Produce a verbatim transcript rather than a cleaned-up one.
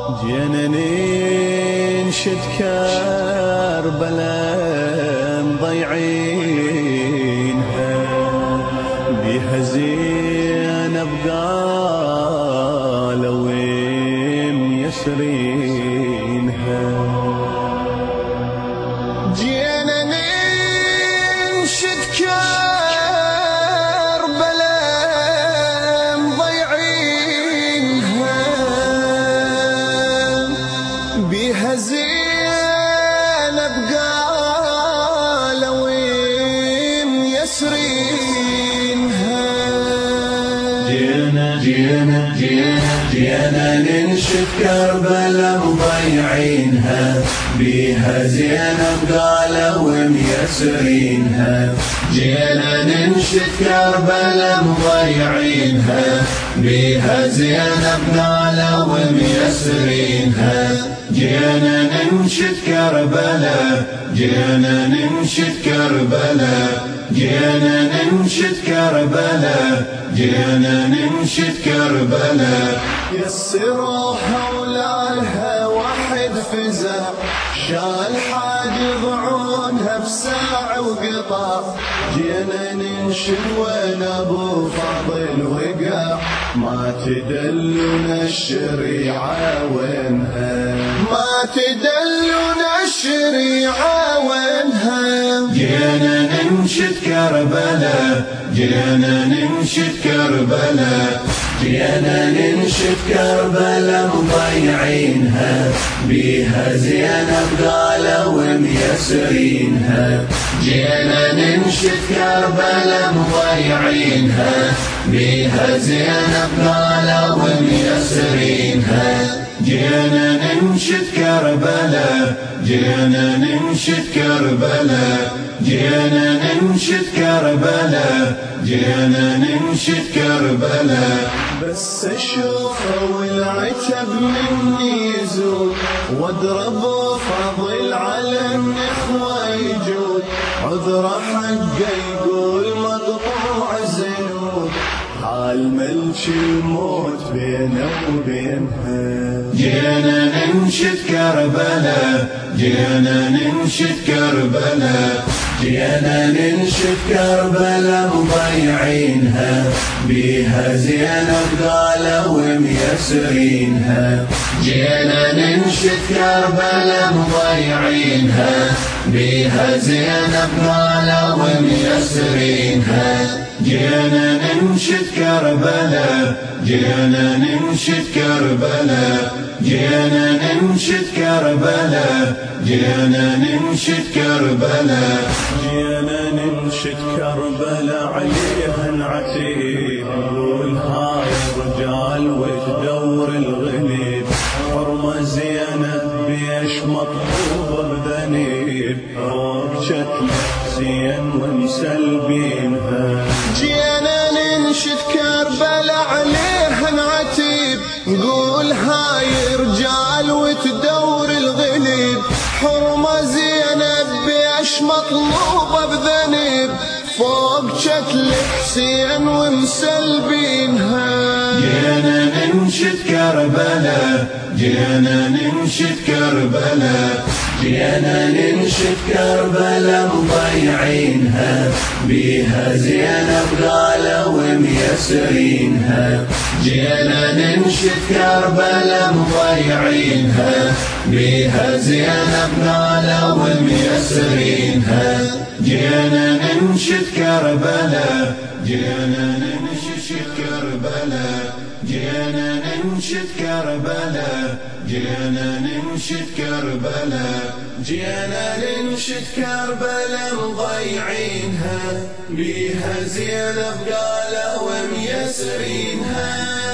جينا ننشد كربلاء مضيعينها بيها زينب قالوا ميسرينها. جينا ننشد كربلاء مضيعينها بيها زينب قالوا ميسرينها. جينا جينا جينا جينا ننشد كربلاء مضيعينها بيها زينب قالوا ميسرينها. جينا ننشد كربلاء مضيعينها بيها زينب قالوا ميسرينها. جينا ننشد كربلاء جينا ننشد كربلاء جينا ننشد كربلاء جينا ننشد كربلاء. يسروا حولها واحد فزع شال حاج يضعونها بساعة وقطع. جينا ننشد وين ابو فاضل وقع ما تدلنا الشريعة وينها ما تدلنا الشريعة وينها. جينا ننشد كربلاء جينا ننشد كربلاء جينا ننشد كربلاء مضيعينها بيها زينب قالوا ميسرينها. جينا ننشد كربلاء مضيعينها بيها زينب قالوا ميسرينها. جينا ننشد كربلاء جينا ننشد كربلاء جينا ننشد كربلاء جينا ننشد كربلاء. بس اشوفه والعتب مني يزول واضرب فاضل على النخوة يجود. عذره حقه يقول مقطوع زنود حال ملش الموت بينه وبينها. جينا ننشد كربلاء جينا ننشد كربلاء جينا ننشد كربلاء مضيعينها بيها زينب قالوا ميسرينها. جينا ننشد كربلاء مضيعينها بيها زينب قالوا ميسرينها. جينا ننشد كربلاء جينا ننشد كربلاء جينا ننشد كربلاء جينا ننشد كربلاء. جينا ننشد كربلاء عليها العتيب نقول هاي الرجال وتدور الغليب حرمة زينب بيش مطلوبة بذنيب فوق شكل زين ومسلبينها. جينا ننشد كربلاء عليها العتيب نقول هاي رجال وتدور الغليب حرمة زينب بيش مطلوبة بذنب فوق شكل حسين ومسلبينها. جينا ننشد كربلاء جينا ننشد كربلاء جينا ننشد كربلاء مضيعينها بيها زينب قالوا ميسرينها. جينا ننشد كربلاء مضيعينها بيها زينب قالوا ميسرينها. جينا ننشد كربلاء جينا ننشد كربلاء جينا ننشد كربلاء جينا ننشد كربلاء جينا ننشد كربلاء مضيعينها بيها زينب قالوا ميسرينها.